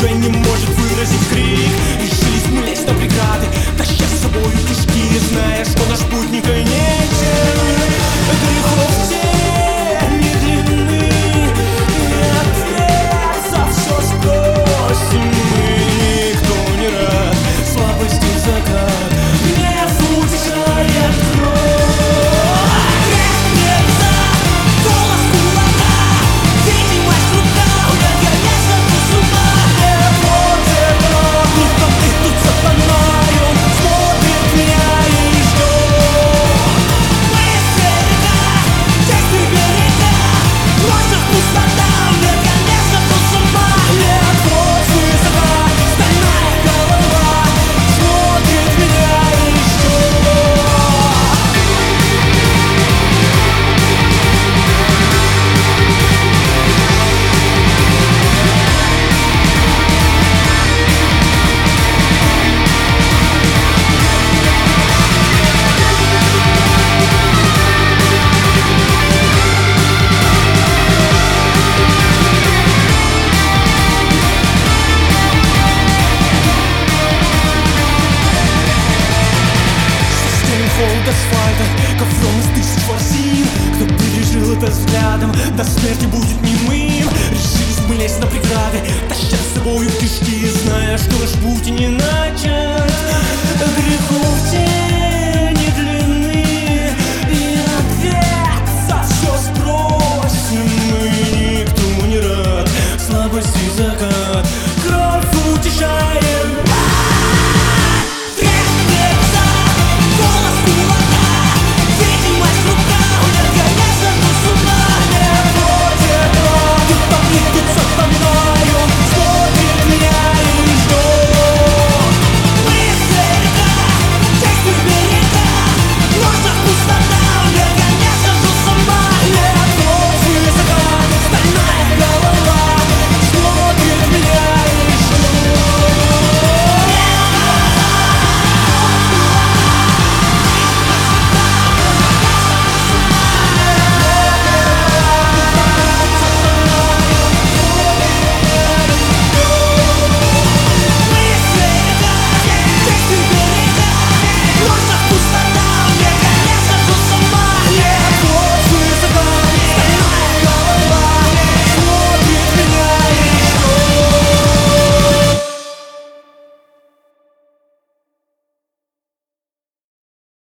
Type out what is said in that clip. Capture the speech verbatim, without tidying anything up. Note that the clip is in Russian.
уже не может выразить крик. Решились мы лезть на преграды, таща с собою кишки, зная, что наш путь не конечен. Грехов тень не длинны, и ответ за все спросим мы. Никто не рад слабости закат, не утешает кровь. Холод асфальта, ковром из тысяч ворсин. Кто пережил это взглядом, до смерти будет немым. Решились мы лезть на преграды, таща с собою кишки, зная, что наш путь не начат. Грехов тени длины, и ответ за все спросим мы. Никто не рад слабости закат.